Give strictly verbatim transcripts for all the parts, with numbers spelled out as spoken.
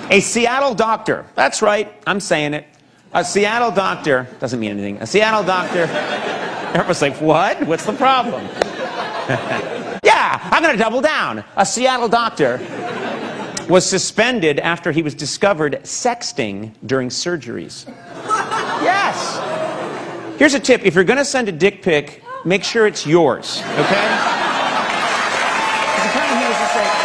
A Seattle doctor, that's right, I'm saying it. A Seattle doctor, doesn't mean anything. A Seattle doctor, everyone's like, what? What's the problem? Yeah, I'm gonna double down. A Seattle doctor was suspended after he was discovered sexting during surgeries. Yes. Here's a tip. If you're gonna send a dick pic, make sure it's yours, okay? Because apparently he was just like,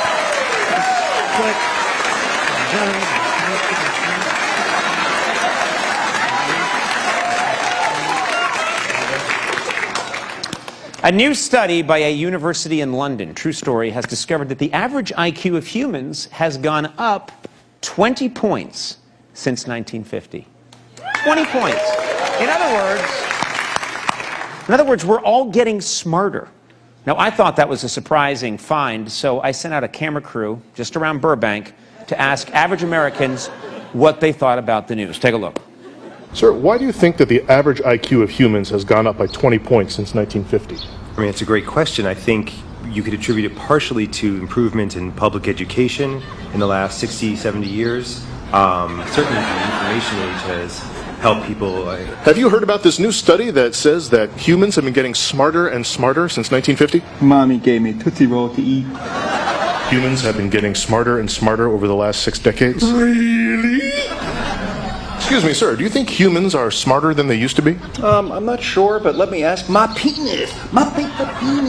a new study by a university in London, true story, has discovered that the average I Q of humans has gone up twenty points since nineteen fifty. twenty points. In other words, in other words, we're all getting smarter. Now, I thought that was a surprising find, so I sent out a camera crew just around Burbank to ask average Americans what they thought about the news. Take a look. Sir, why do you think that the average I Q of humans has gone up by twenty points since nineteen fifty? I mean, it's a great question. I think you could attribute it partially to improvement in public education in the last sixty, seventy years. Um, certainly the information age has helped people. Uh, Have you heard about this new study that says that humans have been getting smarter and smarter since nineteen fifty? Mommy gave me Tootsie Roll to eat. Humans have been getting smarter and smarter over the last six decades? Really? Excuse me, sir, do you think humans are smarter than they used to be? Um, I'm not sure, but let me ask my penis. My paper penis.